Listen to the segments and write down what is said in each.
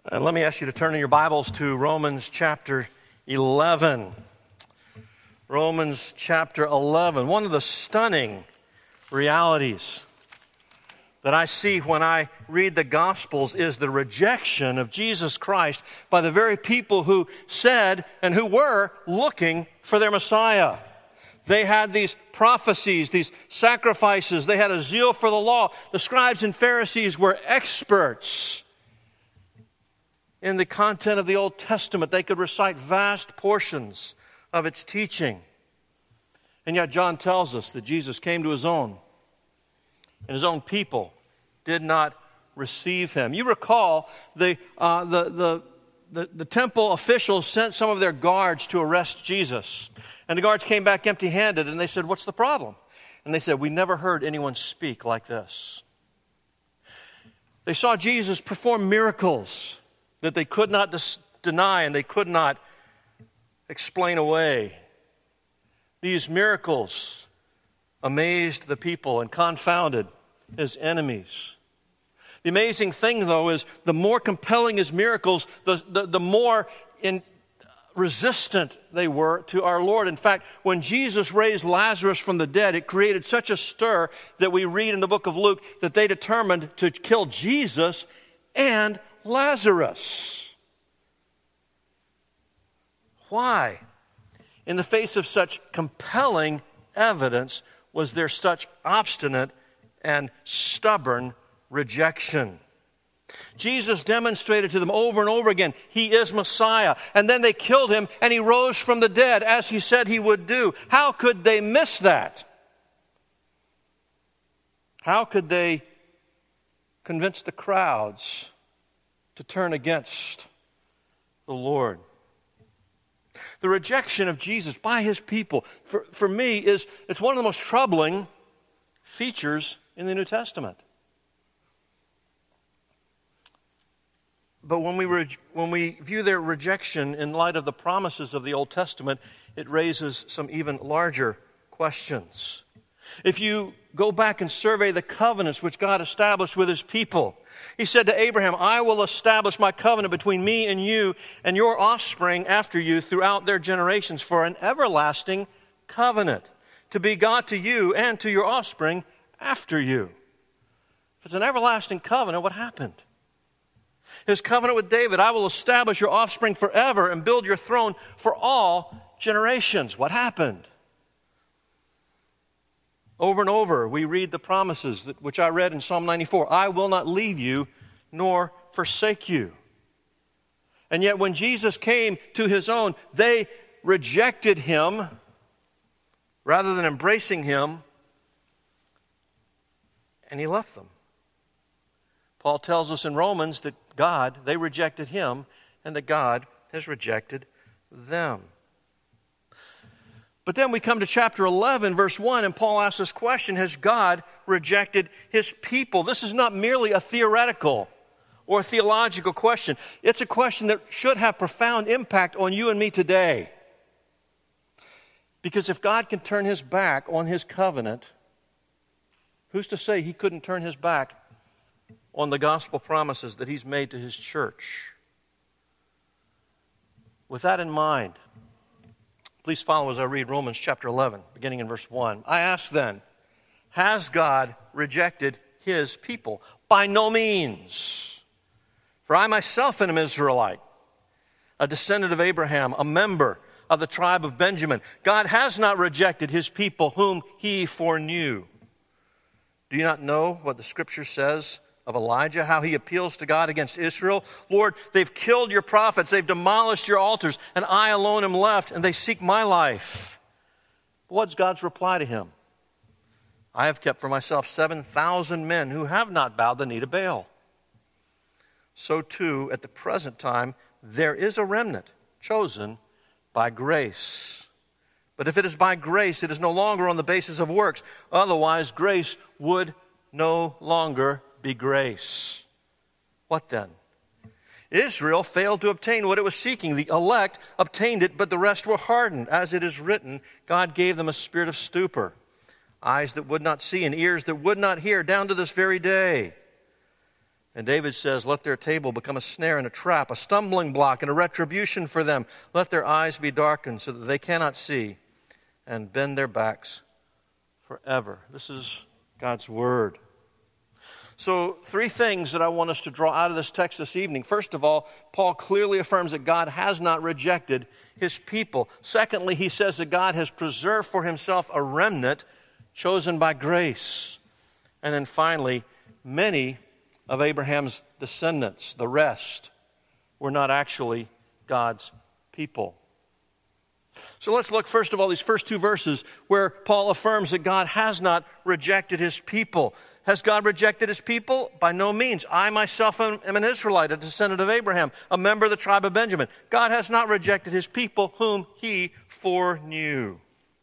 Let me ask you to turn in your Bibles to Romans chapter 11. Romans chapter 11. One of the stunning realities that I see when I read the Gospels is the rejection of Jesus Christ by the very people who said and who were looking for their Messiah. They had these prophecies, these sacrifices. They had a zeal for the law. The scribes and Pharisees were experts in the content of the Old Testament. They could recite vast portions of its teaching. And yet John tells us that Jesus came to his own, and his own people did not receive him. You recall the temple officials sent some of their guards to arrest Jesus. And the guards came back empty-handed, and they said, "What's the problem?" And they said, "We never heard anyone speak like this." They saw Jesus perform miracles that they could not deny and they could not explain away. These miracles amazed the people and confounded his enemies. The amazing thing, though, is the more compelling his miracles, the more resistant they were to our Lord. In fact, when Jesus raised Lazarus from the dead, it created such a stir that we read in the book of Luke that they determined to kill Jesus and Lazarus. Why? In the face of such compelling evidence, was there such obstinate and stubborn rejection? Jesus demonstrated to them over and over again, he is Messiah. And then they killed him, and he rose from the dead, as he said he would do. How could they miss that? How could they convince the crowds to turn against the Lord? The rejection of Jesus by his people, for me, it's one of the most troubling features in the New Testament. But when we view their rejection in light of the promises of the Old Testament, it raises some even larger questions. If you go back and survey the covenants which God established with his people, he said to Abraham, "I will establish my covenant between me and you and your offspring after you throughout their generations for an everlasting covenant, to be God to you and to your offspring after you." If it's an everlasting covenant, what happened? His covenant with David, "I will establish your offspring forever and build your throne for all generations." What happened? Over and over, we read the promises which I read in Psalm 94. "I will not leave you nor forsake you." And yet when Jesus came to his own, they rejected him rather than embracing him, and he left them. Paul tells us in Romans that they rejected him, and that God has rejected them. But then we come to chapter 11, verse 1, and Paul asks this question, has God rejected his people? This is not merely a theoretical or theological question. It's a question that should have profound impact on you and me today. Because if God can turn his back on his covenant, who's to say he couldn't turn his back on the gospel promises that he's made to his church? With that in mind, please follow as I read Romans chapter 11, beginning in verse 1. "I ask then, has God rejected his people? By no means. For I myself am an Israelite, a descendant of Abraham, a member of the tribe of Benjamin. God has not rejected his people whom he foreknew. Do you not know what the scripture says of Elijah, how he appeals to God against Israel? 'Lord, they've killed your prophets, they've demolished your altars, and I alone am left, and they seek my life.' But what's God's reply to him? 'I have kept for myself 7,000 men who have not bowed the knee to Baal.' So too, at the present time, there is a remnant chosen by grace. But if it is by grace, it is no longer on the basis of works. Otherwise, grace would no longer be grace." What then? Israel failed to obtain what it was seeking. The elect obtained it, but the rest were hardened. As it is written, God gave them a spirit of stupor, eyes that would not see and ears that would not hear, down to this very day. And David says, let their table become a snare and a trap, a stumbling block and a retribution for them. Let their eyes be darkened so that they cannot see, and bend their backs forever. This is God's word. So 3 things that I want us to draw out of this text this evening. First of all, Paul clearly affirms that God has not rejected his people. Secondly, he says that God has preserved for himself a remnant chosen by grace. And then finally, many of Abraham's descendants, the rest, were not actually God's people. So let's look first of all these first 2 verses where Paul affirms that God has not rejected his people. Has God rejected his people? By no means. I myself am an Israelite, a descendant of Abraham, a member of the tribe of Benjamin. God has not rejected his people whom he foreknew.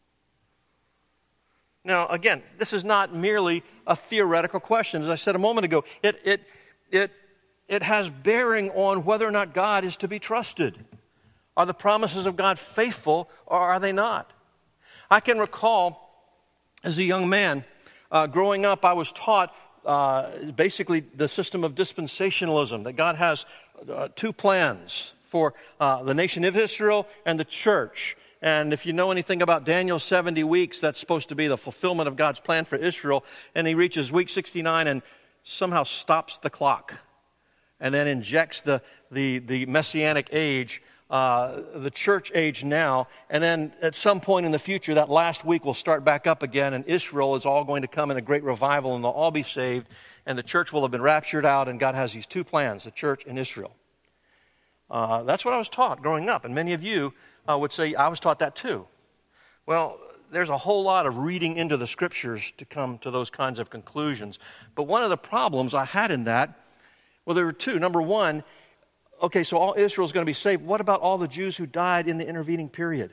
Now, again, this is not merely a theoretical question. As I said a moment ago, it has bearing on whether or not God is to be trusted. Are the promises of God faithful or are they not? I can recall as a young man, growing up, I was taught basically the system of dispensationalism, that God has 2 plans for the nation of Israel and the church. And if you know anything about Daniel's 70 weeks, that's supposed to be the fulfillment of God's plan for Israel. And he reaches week 69 and somehow stops the clock and then injects the Messianic age, the church age now. And then at some point in the future, that last week will start back up again, and Israel is all going to come in a great revival, and they'll all be saved, and the church will have been raptured out, and God has these 2 plans, the church and Israel. That's what I was taught growing up, and many of you would say, I was taught that too. Well, there's a whole lot of reading into the scriptures to come to those kinds of conclusions. But one of the problems I had in that, well, there were 2. Number 1, okay, so all Israel is going to be saved. What about all the Jews who died in the intervening period?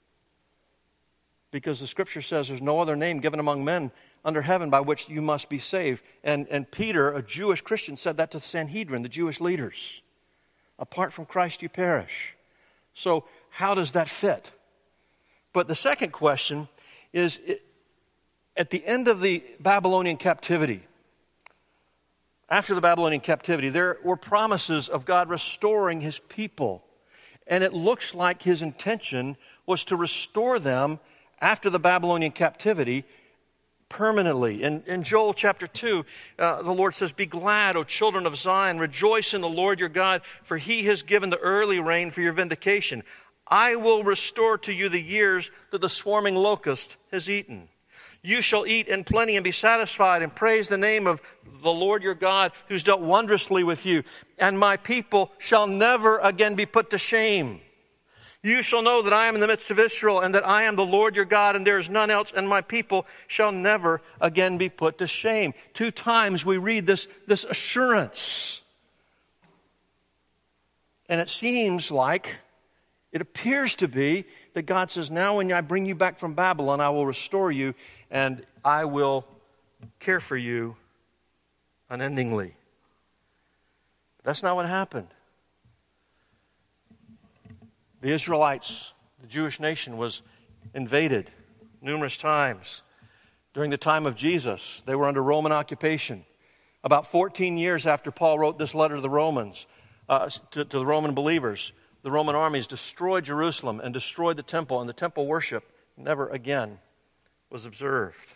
Because the scripture says there's no other name given among men under heaven by which you must be saved. And Peter, a Jewish Christian, said that to the Sanhedrin, the Jewish leaders. Apart from Christ you perish. So how does that fit? But the second question is, at the end of the Babylonian captivity, after the Babylonian captivity, there were promises of God restoring his people. And it looks like his intention was to restore them after the Babylonian captivity permanently. In Joel chapter 2, the Lord says, "Be glad, O children of Zion, rejoice in the Lord your God, for he has given the early rain for your vindication. I will restore to you the years that the swarming locust has eaten. You shall eat in plenty and be satisfied, and praise the name of the Lord your God, who's dealt wondrously with you. And my people shall never again be put to shame. You shall know that I am in the midst of Israel, and that I am the Lord your God, and there is none else, and my people shall never again be put to shame." 2 times we read this assurance. And it seems like, it appears to be, that God says, now when I bring you back from Babylon, I will restore you, and I will care for you unendingly. But that's not what happened. The Israelites, the Jewish nation, was invaded numerous times. During the time of Jesus, they were under Roman occupation. About 14 years after Paul wrote this letter to the Romans, to the Roman believers, the Roman armies destroyed Jerusalem and destroyed the temple, and the temple worship never again was observed.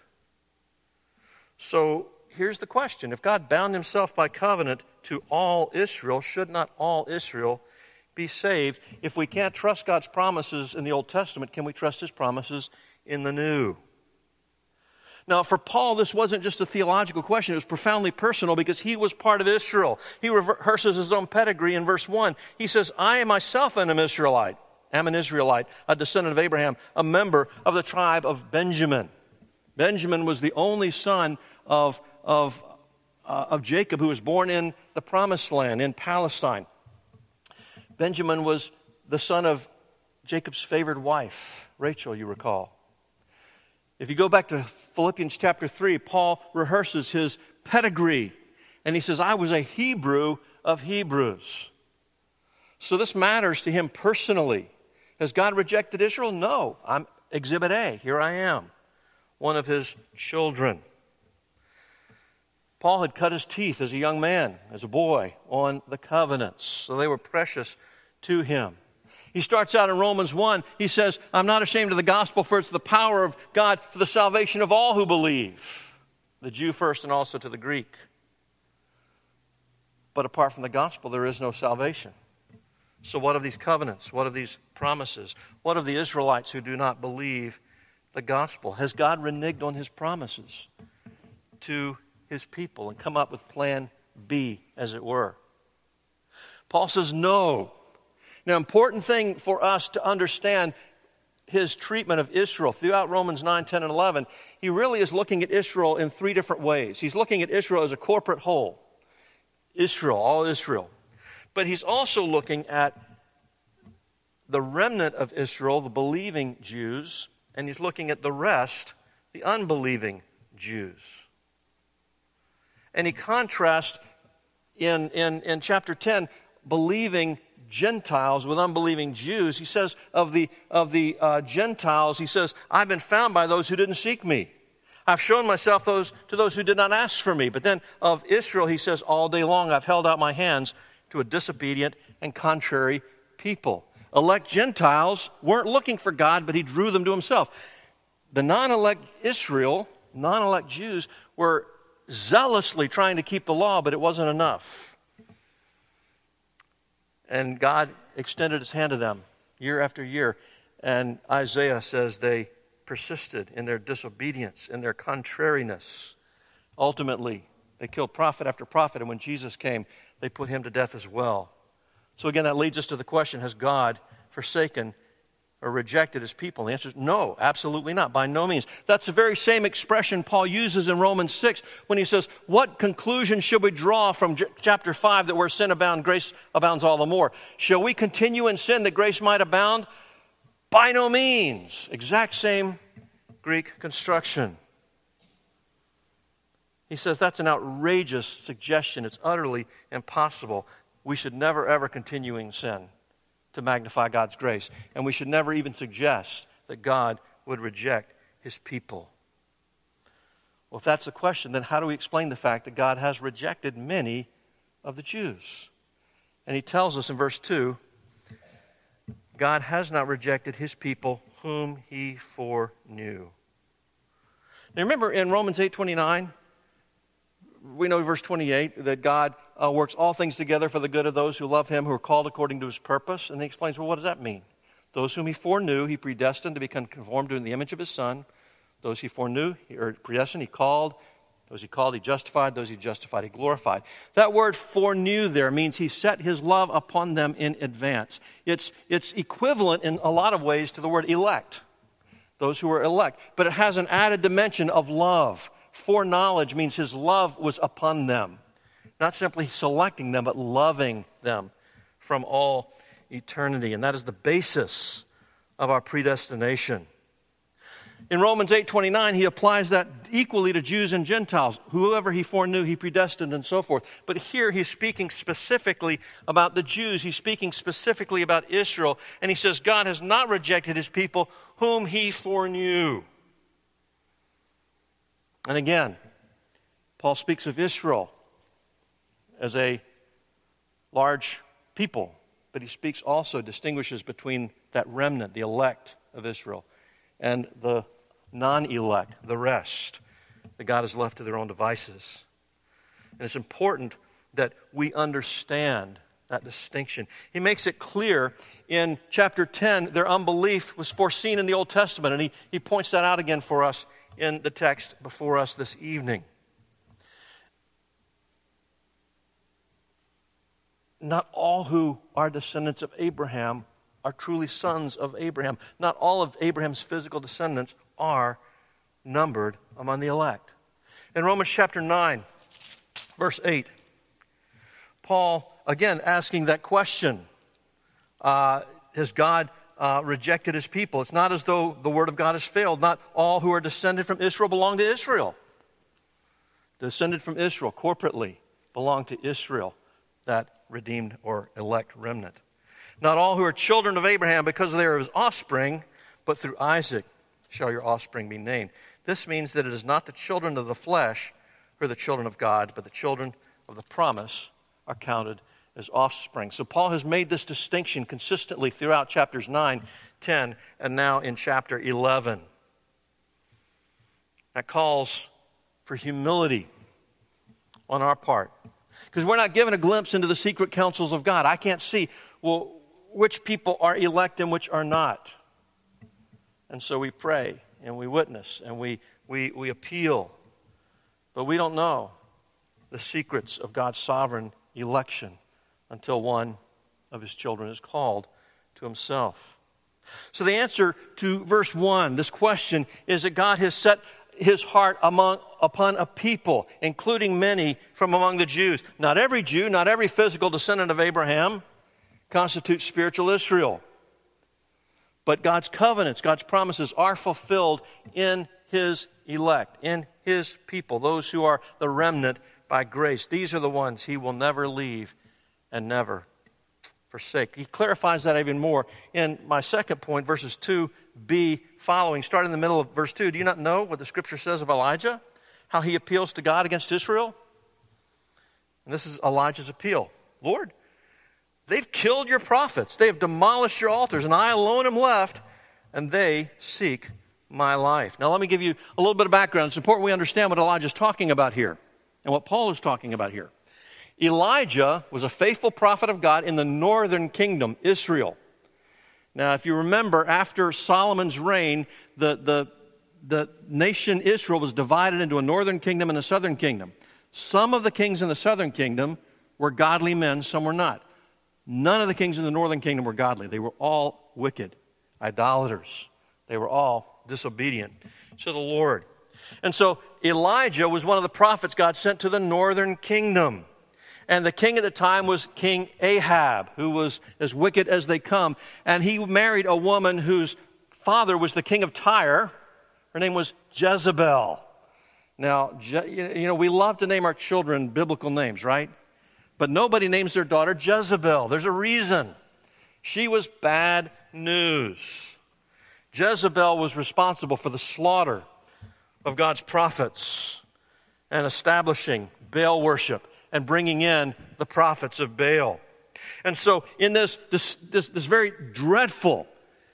So here's the question. If God bound himself by covenant to all Israel, should not all Israel be saved? If we can't trust God's promises in the Old Testament, can we trust his promises in the New? Now, for Paul, this wasn't just a theological question. It was profoundly personal because he was part of Israel. He rehearses his own pedigree in verse 1. He says, I myself am an Israelite, a descendant of Abraham, a member of the tribe of Benjamin. Benjamin was the only son of Jacob, who was born in the Promised Land, in Palestine. Benjamin was the son of Jacob's favored wife, Rachel, you recall. If you go back to Philippians chapter 3, Paul rehearses his pedigree, and he says, I was a Hebrew of Hebrews. So this matters to him personally. Has God rejected Israel? No. I'm Exhibit A. Here I am, one of his children. Paul had cut his teeth as a young man, as a boy, on the covenants, so they were precious to him. He starts out in Romans 1, he says, I'm not ashamed of the gospel, for it's the power of God for the salvation of all who believe, the Jew first and also to the Greek. But apart from the gospel, there is no salvation. So what of these covenants? What of these promises? What of the Israelites who do not believe the gospel? Has God reneged on his promises to his people and come up with plan B, as it were? Paul says no. Now, important thing for us to understand his treatment of Israel throughout Romans 9, 10, and 11, he really is looking at Israel in three different ways. He's looking at Israel as a corporate whole. Israel, all Israel. But he's also looking at the remnant of Israel, the believing Jews, and he's looking at the rest, the unbelieving Jews. And he contrasts in chapter 10, believing Gentiles with unbelieving Jews. He says of the Gentiles, he says, I've been found by those who didn't seek me. I've shown myself to those who did not ask for me. But then of Israel, he says, all day long I've held out my hands to a disobedient and contrary people. Elect Gentiles weren't looking for God, but he drew them to himself. The non-elect Israel, non-elect Jews, were zealously trying to keep the law, but it wasn't enough. And God extended his hand to them year after year. And Isaiah says they persisted in their disobedience, in their contrariness. Ultimately, they killed prophet after prophet, and when Jesus came, they put him to death as well. So again, that leads us to the question, has God forsaken or rejected his people? And the answer is no, absolutely not, by no means. That's the very same expression Paul uses in Romans 6 when he says, what conclusion should we draw from chapter 5 that where sin abounds, grace abounds all the more? Shall we continue in sin that grace might abound? By no means. Exact same Greek construction. He says that's an outrageous suggestion. It's utterly impossible. We should never, ever continue in sin to magnify God's grace. And we should never even suggest that God would reject his people. Well, if that's the question, then how do we explain the fact that God has rejected many of the Jews? And he tells us in verse 2, God has not rejected his people whom he foreknew. Now remember in Romans 8:29, we know verse 28 that God works all things together for the good of those who love him, who are called according to his purpose. And he explains, well, what does that mean? Those whom he foreknew, he predestined to become conformed to the image of his Son. Those he foreknew, or predestined, he called. Those he called, he justified. Those he justified, he glorified. That word foreknew there means he set his love upon them in advance. It's equivalent in a lot of ways to the word elect, those who were elect. But it has an added dimension of love. Foreknowledge means his love was upon them. Not simply selecting them, but loving them from all eternity. And that is the basis of our predestination. In Romans 8:29, he applies that equally to Jews and Gentiles. Whoever he foreknew, he predestined and so forth. But here he's speaking specifically about the Jews. He's speaking specifically about Israel. And he says, God has not rejected his people whom he foreknew. And again, Paul speaks of Israel as a large people. But he speaks also, distinguishes between that remnant, the elect of Israel, and the non-elect, the rest, that God has left to their own devices. And it's important that we understand that distinction. He makes it clear in chapter 10, their unbelief was foreseen in the Old Testament, and he points that out again for us in the text before us this evening. Not all who are descendants of Abraham are truly sons of Abraham. Not all of Abraham's physical descendants are numbered among the elect. In Romans chapter 9, verse 8, Paul, again, asking that question, has God rejected his people? It's not as though the word of God has failed. Not all who are descended from Israel belong to Israel. Descended from Israel corporately belong to Israel, that redeemed or elect remnant. Not all who are children of Abraham because they are his offspring, but through Isaac shall your offspring be named. This means that it is not the children of the flesh who are the children of God, but the children of the promise are counted as offspring. So Paul has made this distinction consistently throughout chapters 9, 10, and now in chapter 11. That calls for humility on our part, because we're not given a glimpse into the secret counsels of God. I can't see, well, which people are elect and which are not. And so we pray and we witness and we appeal, but we don't know the secrets of God's sovereign election until one of his children is called to himself. So the answer to verse 1, this question, is that God has set his heart upon a people, including many from among the Jews. Not every Jew, not every physical descendant of Abraham constitutes spiritual Israel. But God's covenants, God's promises are fulfilled in his elect, in his people, those who are the remnant by grace. These are the ones he will never leave and never forsake. He clarifies that even more in my second point, verses 2b following. Start in the middle of verse 2. Do you not know what the scripture says of Elijah? How he appeals to God against Israel? And this is Elijah's appeal. Lord, they've killed your prophets. They have demolished your altars, and I alone am left, and they seek my life. Now let me give you a little bit of background. It's important we understand what Elijah's talking about here and what Paul is talking about here. Elijah was a faithful prophet of God in the northern kingdom, Israel. Now, if you remember, after Solomon's reign, the nation Israel was divided into a northern kingdom and a southern kingdom. Some of the kings in the southern kingdom were godly men, some were not. None of the kings in the northern kingdom were godly. They were all wicked, idolaters. They were all disobedient to the Lord. And so Elijah was one of the prophets God sent to the northern kingdom. And the king at the time was King Ahab, who was as wicked as they come. And he married a woman whose father was the king of Tyre. Her name was Jezebel. Now, we love to name our children biblical names, right? But nobody names their daughter Jezebel. There's a reason. She was bad news. Jezebel was responsible for the slaughter of God's prophets and establishing Baal worship and bringing in the prophets of Baal. And so in this very dreadful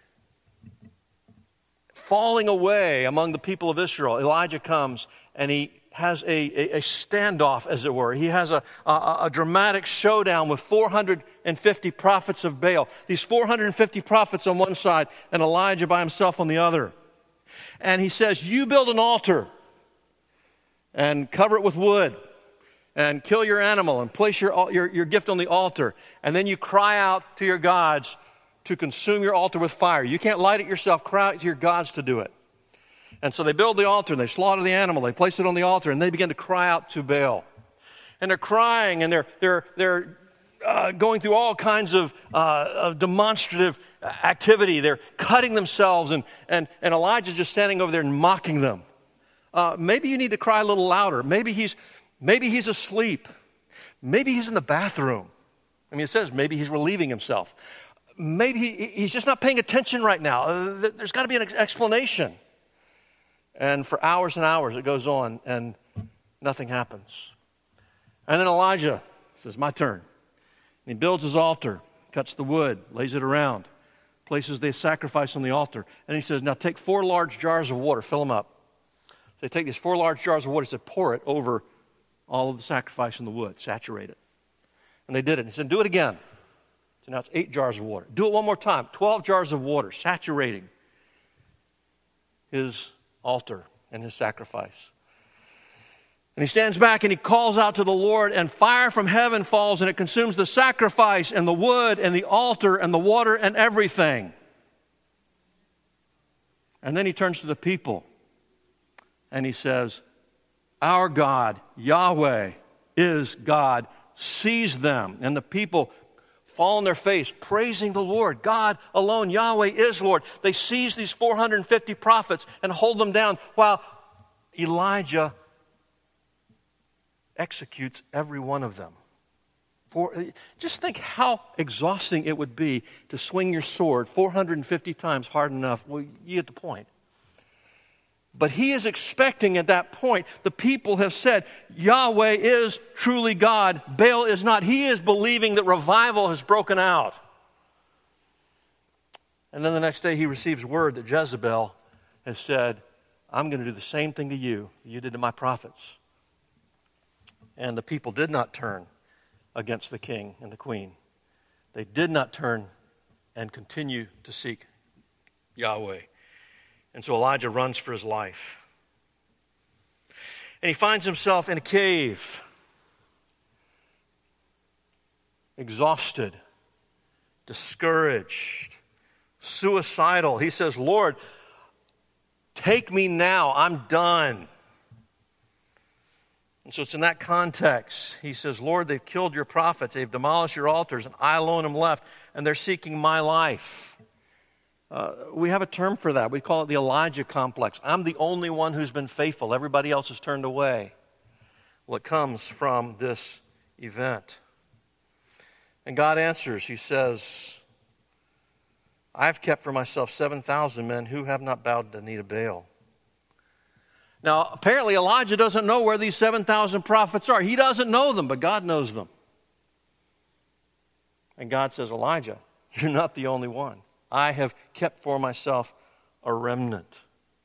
falling away among the people of Israel, Elijah comes and he has a standoff, as it were. He has a dramatic showdown with 450 prophets of Baal. These 450 prophets on one side and Elijah by himself on the other. And he says, you build an altar and cover it with wood and kill your animal and place your gift on the altar. And then you cry out to your gods to consume your altar with fire. You can't light it yourself. Cry out to your gods to do it. And so they build the altar and they slaughter the animal. They place it on the altar and they begin to cry out to Baal. And they're crying and they're going through all kinds of demonstrative activity. They're cutting themselves and Elijah's just standing over there and mocking them. Maybe you need to cry a little louder. Maybe he's asleep. Maybe he's in the bathroom. I mean, it says maybe he's relieving himself. Maybe he's just not paying attention right now. There's got to be an explanation. And for hours and hours it goes on and nothing happens. And then Elijah says, my turn. And he builds his altar, cuts the wood, lays it around, places the sacrifice on the altar. And he says, now take 4 large jars of water, fill them up. So they take these 4 large jars of water, he said, pour it over all of the sacrifice in the wood, saturate it. And they did it. He said, do it again. So now it's 8 jars of water. Do it one more time, 12 jars of water, saturating his altar and his sacrifice. And he stands back and he calls out to the Lord, and fire from heaven falls and it consumes the sacrifice and the wood and the altar and the water and everything. And then he turns to the people and he says, our God, Yahweh, is God. Seize them. And the people fall on their face, praising the Lord. God alone, Yahweh is Lord. They seize these 450 prophets and hold them down while Elijah executes every one of them. Just think how exhausting it would be to swing your sword 450 times hard enough. Well, you get the point. But he is expecting at that point, the people have said, Yahweh is truly God, Baal is not. He is believing that revival has broken out. And then the next day he receives word that Jezebel has said, I'm going to do the same thing to you that you did to my prophets. And the people did not turn against the king and the queen. They did not turn and continue to seek Yahweh. And so Elijah runs for his life. And he finds himself in a cave, exhausted, discouraged, suicidal. He says, Lord, take me now. I'm done. And so it's in that context. He says, Lord, they've killed your prophets. They've demolished your altars, and I alone am left, and they're seeking my life. We have a term for that. We call it the Elijah complex. I'm the only one who's been faithful. Everybody else has turned away. Well, it comes from this event. And God answers. He says, I've kept for myself 7,000 men who have not bowed the knee to Baal. Now, apparently Elijah doesn't know where these 7,000 prophets are. He doesn't know them, but God knows them. And God says, Elijah, you're not the only one. I have kept for myself a remnant.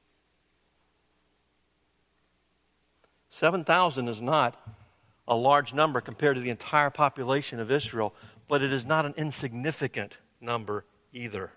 7,000 is not a large number compared to the entire population of Israel, but it is not an insignificant number either.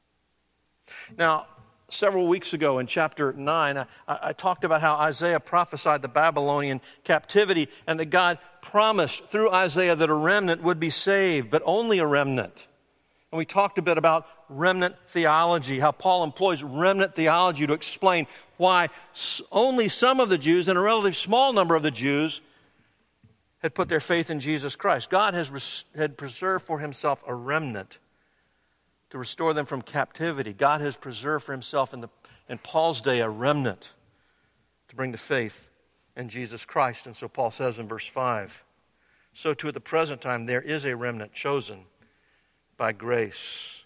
Now, several weeks ago in chapter 9, I talked about how Isaiah prophesied the Babylonian captivity and that God promised through Isaiah that a remnant would be saved, but only a remnant. And we talked a bit about remnant theology, how Paul employs remnant theology to explain why only some of the Jews and a relatively small number of the Jews had put their faith in Jesus Christ. God had preserved for himself a remnant to restore them from captivity. God has preserved for himself in Paul's day a remnant to bring to faith in Jesus Christ. And so Paul says in verse 5, so too at the present time there is a remnant chosen by grace.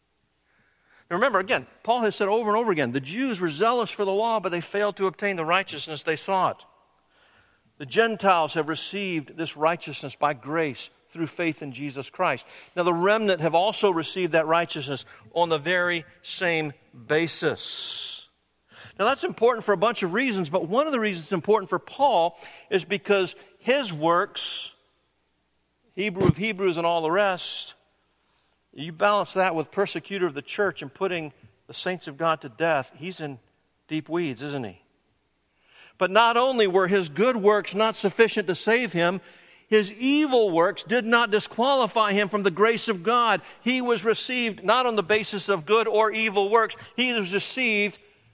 Now remember, again, Paul has said over and over again, the Jews were zealous for the law, but they failed to obtain the righteousness they sought. The Gentiles have received this righteousness by grace through faith in Jesus Christ. Now the remnant have also received that righteousness on the very same basis. Now that's important for a bunch of reasons, but one of the reasons it's important for Paul is because his works, Hebrew of Hebrews and all the rest, you balance that with persecutor of the church and putting the saints of God to death, he's in deep weeds, isn't he? But not only were his good works not sufficient to save him, his evil works did not disqualify him from the grace of God. He was received not on the basis of good or evil works. He was received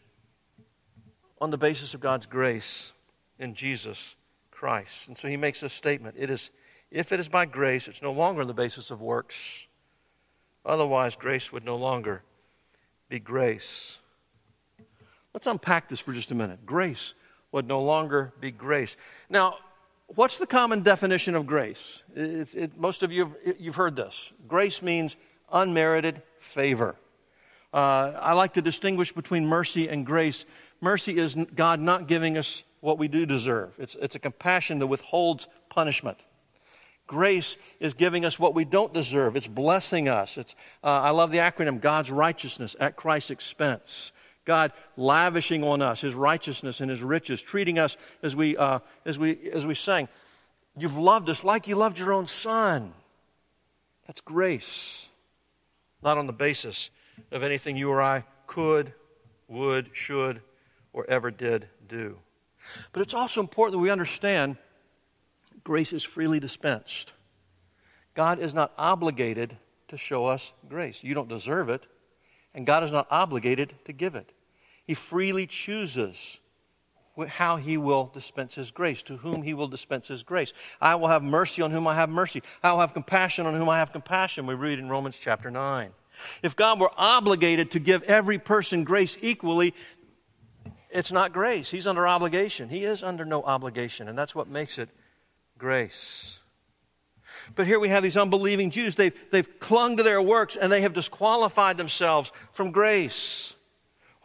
on the basis of God's grace in Jesus Christ. And so he makes this statement. If it is by grace, it's no longer on the basis of works. Otherwise, grace would no longer be grace. Let's unpack this for just a minute. Grace would no longer be grace. Now, what's the common definition of grace? Most of you, you've heard this. Grace means unmerited favor. I like to distinguish between mercy and grace. Mercy is God not giving us what we do deserve. It's a compassion that withholds punishment. Grace is giving us what we don't deserve. It's blessing us. I love the acronym, God's righteousness at Christ's expense. God lavishing on us His righteousness and His riches, treating us as we sang. You've loved us like you loved your own son. That's grace, not on the basis of anything you or I could, would, should, or ever did do. But it's also important that we understand grace is freely dispensed. God is not obligated to show us grace. You don't deserve it, and God is not obligated to give it. He freely chooses how He will dispense His grace, to whom He will dispense His grace. I will have mercy on whom I have mercy. I will have compassion on whom I have compassion, we read in Romans chapter 9. If God were obligated to give every person grace equally, it's not grace. He's under obligation. He is under no obligation, and that's what makes it grace. But here we have these unbelieving Jews. They've clung to their works, and they have disqualified themselves from grace.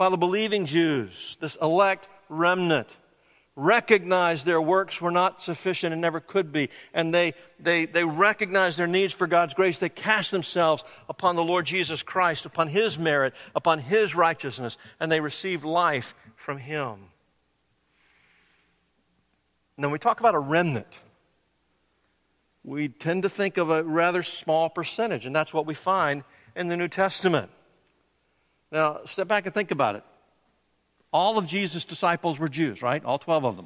While the believing Jews, this elect remnant, recognized their works were not sufficient and never could be, and they recognized their needs for God's grace, they cast themselves upon the Lord Jesus Christ, upon His merit, upon His righteousness, and they received life from Him. And then we talk about a remnant. We tend to think of a rather small percentage, and that's what we find in the New Testament. Now, step back and think about it. All of Jesus' disciples were Jews, right? All 12 of them.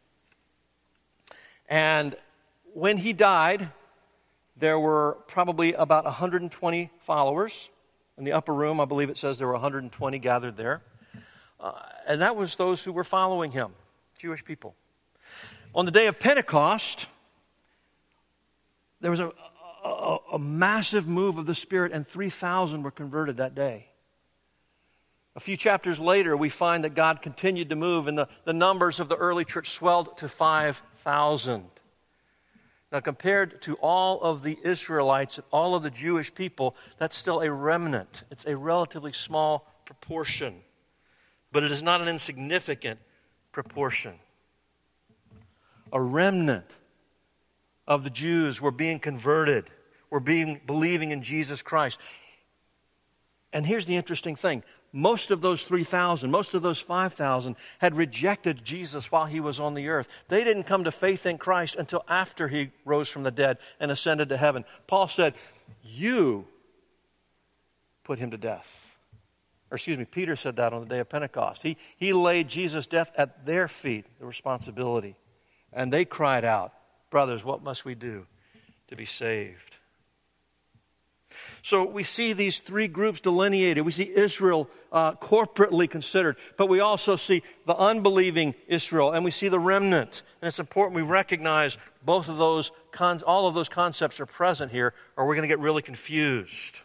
And when He died, there were probably about 120 followers. In the upper room, I believe it says there were 120 gathered there. And that was those who were following Him, Jewish people. On the day of Pentecost, there was a massive move of the Spirit, and 3,000 were converted that day. A few chapters later, we find that God continued to move, and the numbers of the early church swelled to 5,000. Now, compared to all of the Israelites, all of the Jewish people, that's still a remnant. It's a relatively small proportion, but it is not an insignificant proportion. A remnant of the Jews were being converted, were believing in Jesus Christ. And here's the interesting thing. Most of those 3,000, most of those 5,000 had rejected Jesus while He was on the earth. They didn't come to faith in Christ until after He rose from the dead and ascended to heaven. Paul said, you put Him to death. Peter said that on the day of Pentecost. He laid Jesus' death at their feet, the responsibility. And they cried out, brothers, what must we do to be saved? So we see these three groups delineated. We see Israel corporately considered, but we also see the unbelieving Israel, and we see the remnant. And it's important we recognize both of those, all of those concepts are present here, or we're going to get really confused.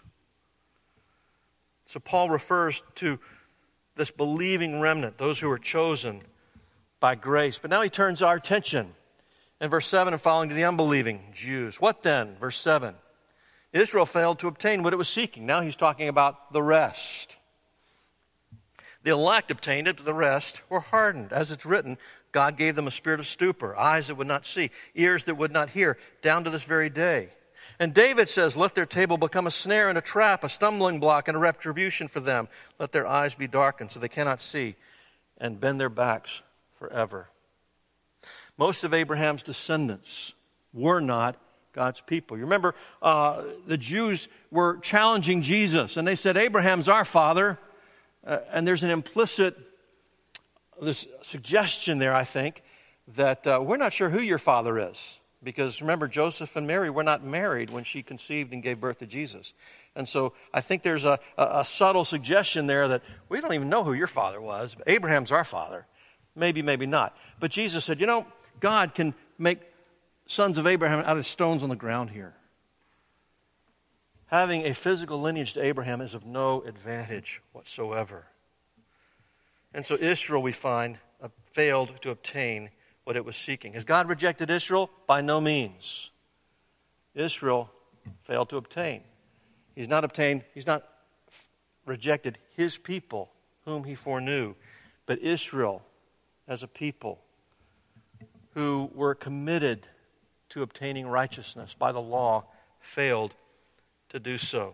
So Paul refers to this believing remnant, those who are chosen by grace. But now he turns our attention in verse 7 and following to the unbelieving Jews. What then? Verse 7. Israel failed to obtain what it was seeking. Now he's talking about the rest. The elect obtained it, but the rest were hardened. As it's written, God gave them a spirit of stupor, eyes that would not see, ears that would not hear, down to this very day. And David says, let their table become a snare and a trap, a stumbling block and a retribution for them. Let their eyes be darkened so they cannot see, and bend their backs forever. Most of Abraham's descendants were not God's people. You remember the Jews were challenging Jesus, and they said, Abraham's our father. And there's an implicit this suggestion there, I think, that we're not sure who your father is. Because remember, Joseph and Mary were not married when she conceived and gave birth to Jesus. And so I think there's a subtle suggestion there that we don't even know who your father was. But Abraham's our father. Maybe, maybe not. But Jesus said, God can make sons of Abraham out of stones on the ground here. Having a physical lineage to Abraham is of no advantage whatsoever. And so Israel, we find, failed to obtain what it was seeking. Has God rejected Israel? By no means. Israel failed to obtain. He's not rejected His people, whom He foreknew, but Israel as a people who were committed to obtaining righteousness by the law failed to do so.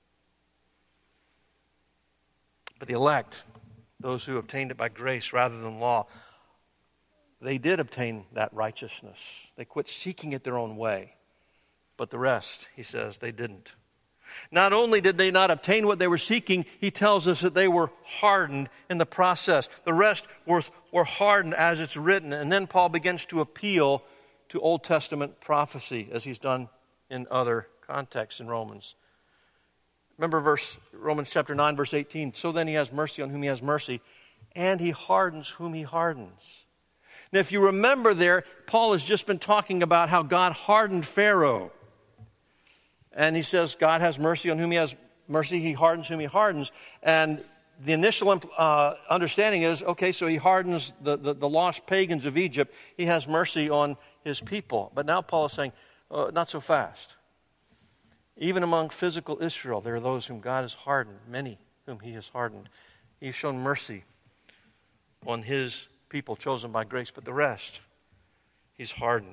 But the elect, those who obtained it by grace rather than law, they did obtain that righteousness. They quit seeking it their own way. But the rest, he says, they didn't. Not only did they not obtain what they were seeking, he tells us that they were hardened in the process. The rest were hardened as it's written. And then Paul begins to appeal to Old Testament prophecy, as he's done in other contexts in Romans. Remember Romans chapter 9, verse 18. So then he has mercy on whom he has mercy, and he hardens whom he hardens. Now, if you remember there, Paul has just been talking about how God hardened Pharaoh. And he says God has mercy on whom he has mercy, he hardens whom he hardens. And the initial understanding is, okay, so he hardens the lost pagans of Egypt. He has mercy on his people. But now Paul is saying, not so fast. Even among physical Israel, there are those whom God has hardened, many whom he has hardened. He's shown mercy on his people chosen by grace, but the rest, he's hardened.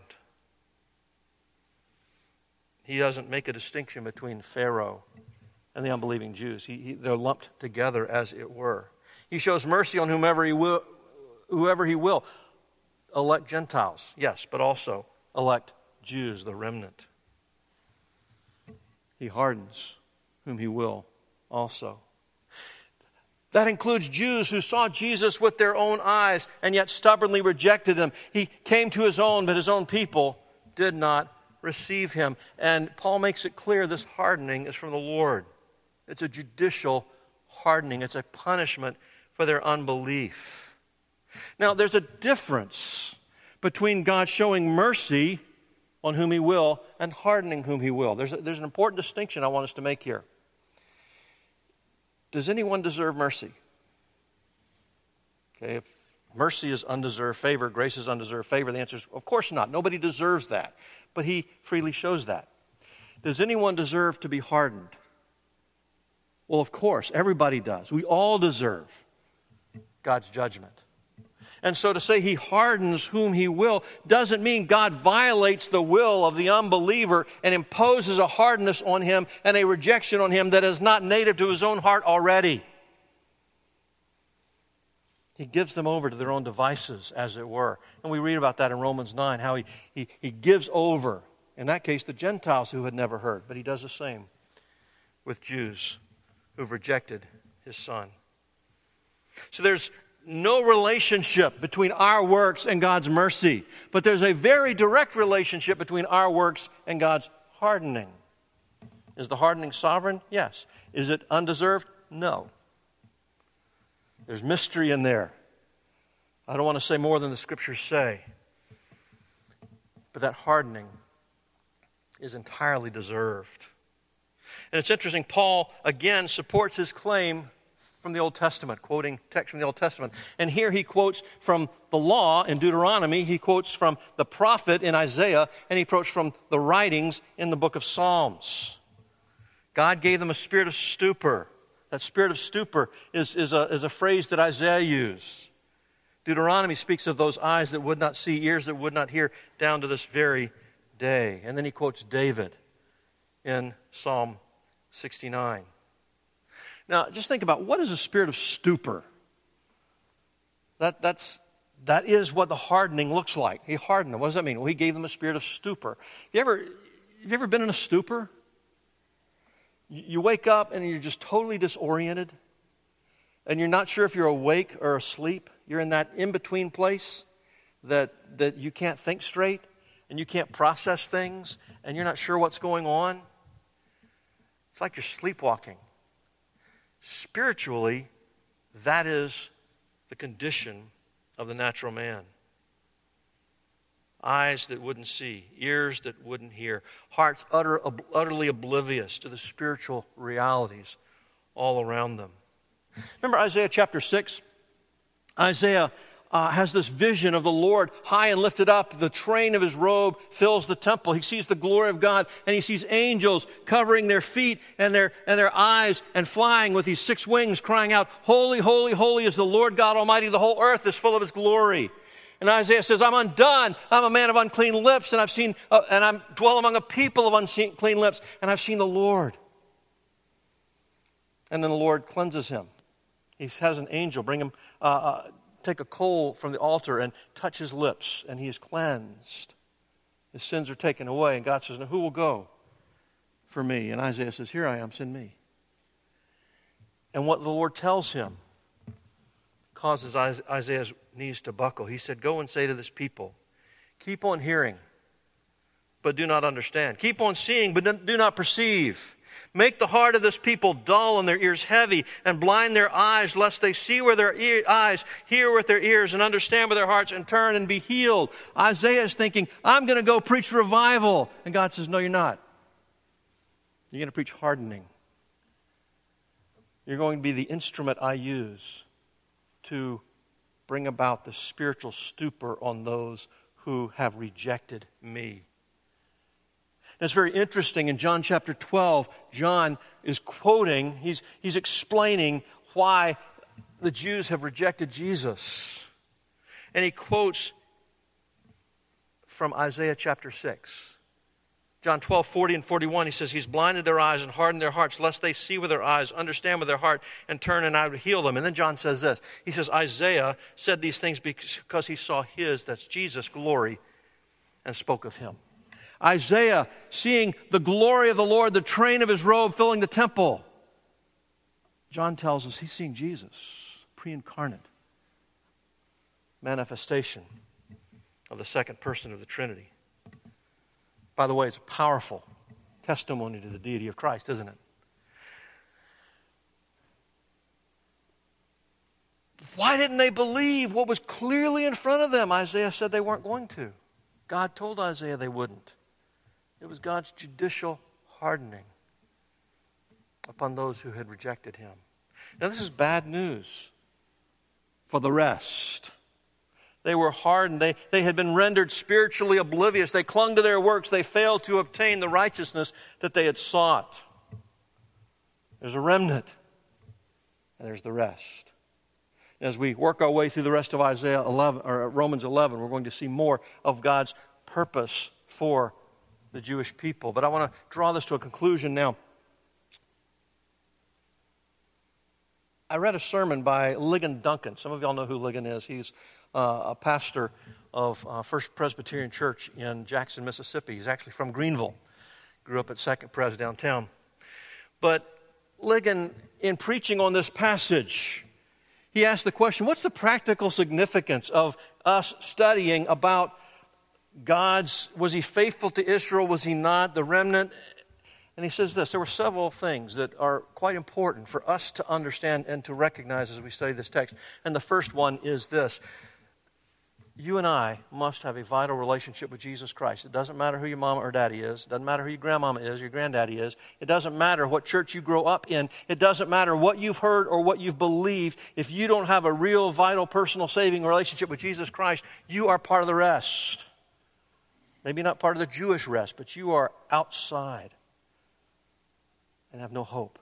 He doesn't make a distinction between Pharaoh and the unbelieving Jews. They're lumped together, as it were. He shows mercy on whoever he will. Elect Gentiles, yes, but also elect Jews, the remnant. He hardens whom he will also. That includes Jews who saw Jesus with their own eyes and yet stubbornly rejected him. He came to his own, but his own people did not receive him. And Paul makes it clear this hardening is from the Lord. It's a judicial hardening. It's a punishment for their unbelief. Now, there's a difference between God showing mercy on whom he will and hardening whom he will. There's an important distinction I want us to make here. Does anyone deserve mercy? Okay, if mercy is undeserved favor, grace is undeserved favor, the answer is, of course not. Nobody deserves that. But he freely shows that. Does anyone deserve to be hardened? Well, of course, everybody does. We all deserve God's judgment. And so to say he hardens whom he will doesn't mean God violates the will of the unbeliever and imposes a hardness on him and a rejection on him that is not native to his own heart already. He gives them over to their own devices, as it were. And we read about that in Romans 9, how he gives over, in that case, the Gentiles who had never heard. But he does the same with Jews who've rejected his Son. So there's no relationship between our works and God's mercy. But there's a very direct relationship between our works and God's hardening. Is the hardening sovereign? Yes. Is it undeserved? No. There's mystery in there. I don't want to say more than the Scriptures say. But that hardening is entirely deserved. And it's interesting, Paul again supports his claim from the Old Testament, quoting text from the Old Testament. And here he quotes from the law in Deuteronomy, he quotes from the prophet in Isaiah, and he quotes from the writings in the book of Psalms. God gave them a spirit of stupor. That spirit of stupor is a phrase that Isaiah used. Deuteronomy speaks of those eyes that would not see, ears that would not hear, down to this very day. And then he quotes David in Psalm 69. Now, just think about, what is a spirit of stupor? That is what the hardening looks like. He hardened them. What does that mean? Well, he gave them a spirit of stupor. Have you ever been in a stupor? You wake up and you're just totally disoriented, and you're not sure if you're awake or asleep. You're in that in-between place that you can't think straight, and you can't process things, and you're not sure what's going on. It's like you're sleepwalking. Spiritually, that is the condition of the natural man. Eyes that wouldn't see, ears that wouldn't hear, hearts utterly oblivious to the spiritual realities all around them. Remember Isaiah chapter 6? Isaiah has this vision of the Lord high and lifted up. The train of his robe fills the temple. He sees the glory of God, and he sees angels covering their feet and their eyes and flying with these 6 wings, crying out, "Holy, holy, holy is the Lord God Almighty. The whole earth is full of his glory." And Isaiah says, "I'm undone. I'm a man of unclean lips, and I'm dwell among a people of unclean lips, and I've seen the Lord." And then the Lord cleanses him. He has an angel bring him, take a coal from the altar and touch his lips, and he is cleansed. His sins are taken away, and God says, "Now who will go for me?" And Isaiah says, "Here I am, send me." And what the Lord tells him causes Isaiah's knees to buckle. He said, "Go and say to this people, keep on hearing, but do not understand. Keep on seeing, but do not perceive. Make the heart of this people dull and their ears heavy, and blind their eyes, lest they see with their eyes, hear with their ears, and understand with their hearts, and turn and be healed." Isaiah is thinking, I'm going to go preach revival. And God says, no, you're not. You're going to preach hardening. You're going to be the instrument I use to bring about the spiritual stupor on those who have rejected me. And it's very interesting. In John chapter 12, John is quoting, he's explaining why the Jews have rejected Jesus. And he quotes from Isaiah chapter 6. John 12:40 and 41, he says, He's blinded their eyes and hardened their hearts, lest they see with their eyes, understand with their heart, and turn, and I would heal them. And then John says this. He says, Isaiah said these things because he saw his, that's Jesus, glory, and spoke of him. Isaiah, seeing the glory of the Lord, the train of his robe filling the temple. John tells us he's seeing Jesus, pre-incarnate manifestation of the second person of the Trinity. By the way, it's a powerful testimony to the deity of Christ, isn't it? Why didn't they believe what was clearly in front of them? Isaiah said they weren't going to. God told Isaiah they wouldn't. It was God's judicial hardening upon those who had rejected him. Now, this is bad news for the rest. They were hardened. They had been rendered spiritually oblivious. They clung to their works. They failed to obtain the righteousness that they had sought. There's a remnant, and there's the rest. As we work our way through the rest of Isaiah 11 or Romans 11, we're going to see more of God's purpose for the Jewish people. But I want to draw this to a conclusion now. I read a sermon by Ligon Duncan. Some of y'all know who Ligon is. He's a pastor of First Presbyterian Church in Jackson, Mississippi. He's actually from Greenville. Grew up at Second Pres downtown. But Ligon, in preaching on this passage, he asked the question, what's the practical significance of us studying about God's, was he faithful to Israel, was he not, the remnant? And he says this, there were several things that are quite important for us to understand and to recognize as we study this text. And the first one is this. You and I must have a vital relationship with Jesus Christ. It doesn't matter who your mama or daddy is. It doesn't matter who your grandmama is, your granddaddy is. It doesn't matter what church you grow up in. It doesn't matter what you've heard or what you've believed. If you don't have a real, vital, personal, saving relationship with Jesus Christ, you are part of the rest. Maybe not part of the Jewish rest, but you are outside and have no hope.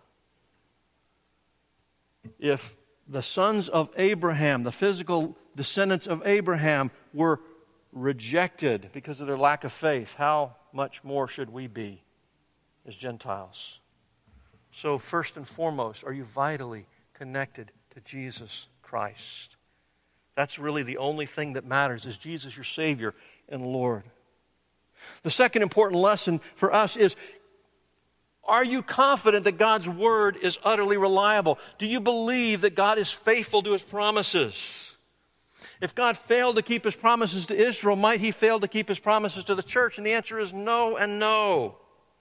If the sons of Abraham, the physical descendants of Abraham, were rejected because of their lack of faith, how much more should we be as Gentiles? So first and foremost, are you vitally connected to Jesus Christ? That's really the only thing that matters. Is Jesus your Savior and Lord? The second important lesson for us is, are you confident that God's Word is utterly reliable? Do you believe that God is faithful to His promises? If God failed to keep His promises to Israel, might He fail to keep His promises to the church? And the answer is no and no.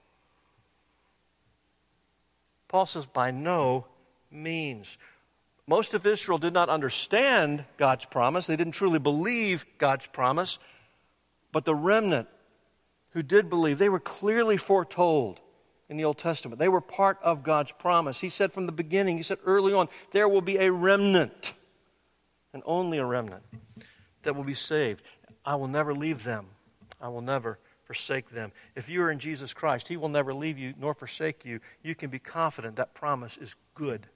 Paul says, by no means. Most of Israel did not understand God's promise. They didn't truly believe God's promise. But the remnant who did believe, they were clearly foretold in the Old Testament. They were part of God's promise. He said from the beginning, He said early on, there will be a remnant, and only a remnant, that will be saved. I will never leave them. I will never forsake them. If you are in Jesus Christ, He will never leave you nor forsake you. You can be confident that promise is good.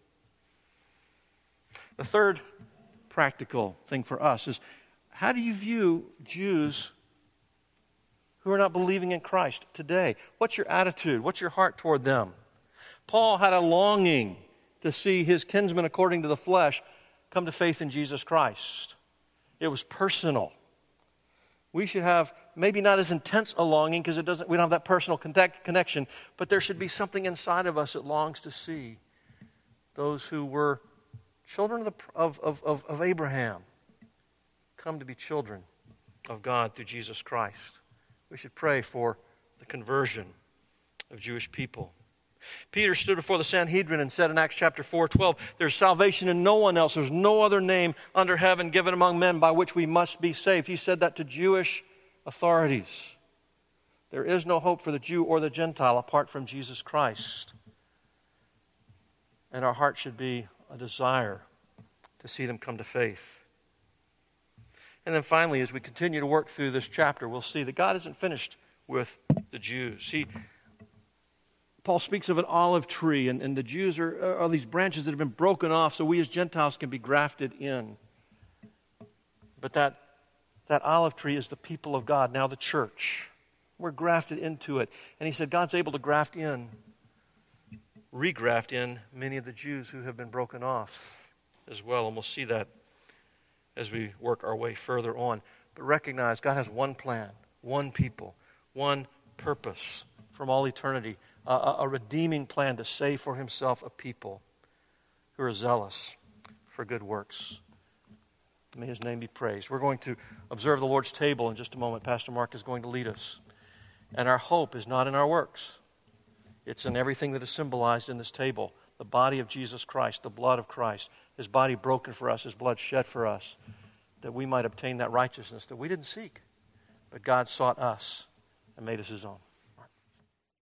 The third practical thing for us is, how do you view Jews who are not believing in Christ today? What's your attitude? What's your heart toward them? Paul had a longing to see his kinsmen according to the flesh come to faith in Jesus Christ. It was personal. We should have maybe not as intense a longing because we don't have that personal connection, but there should be something inside of us that longs to see those who were children of Abraham come to be children of God through Jesus Christ. We should pray for the conversion of Jewish people. Peter stood before the Sanhedrin and said in Acts chapter 4:12, there's salvation in no one else. There's no other name under heaven given among men by which we must be saved. He said that to Jewish authorities. There is no hope for the Jew or the Gentile apart from Jesus Christ. And our heart should be a desire to see them come to faith. And then finally, as we continue to work through this chapter, we'll see that God isn't finished with the Jews. Paul speaks of an olive tree, and the Jews are these branches that have been broken off so we as Gentiles can be grafted in. But that olive tree is the people of God, now the church. We're grafted into it. And he said God's able to regraft in many of the Jews who have been broken off as well. And we'll see that as we work our way further on. But recognize God has one plan, one people, one purpose from all eternity, a redeeming plan to save for himself a people who are zealous for good works. May his name be praised. We're going to observe the Lord's table in just a moment. Pastor Mark is going to lead us. And our hope is not in our works. It's in everything that is symbolized in this table. The body of Jesus Christ, the blood of Christ, his body broken for us, his blood shed for us, that we might obtain that righteousness that we didn't seek, but God sought us and made us his own.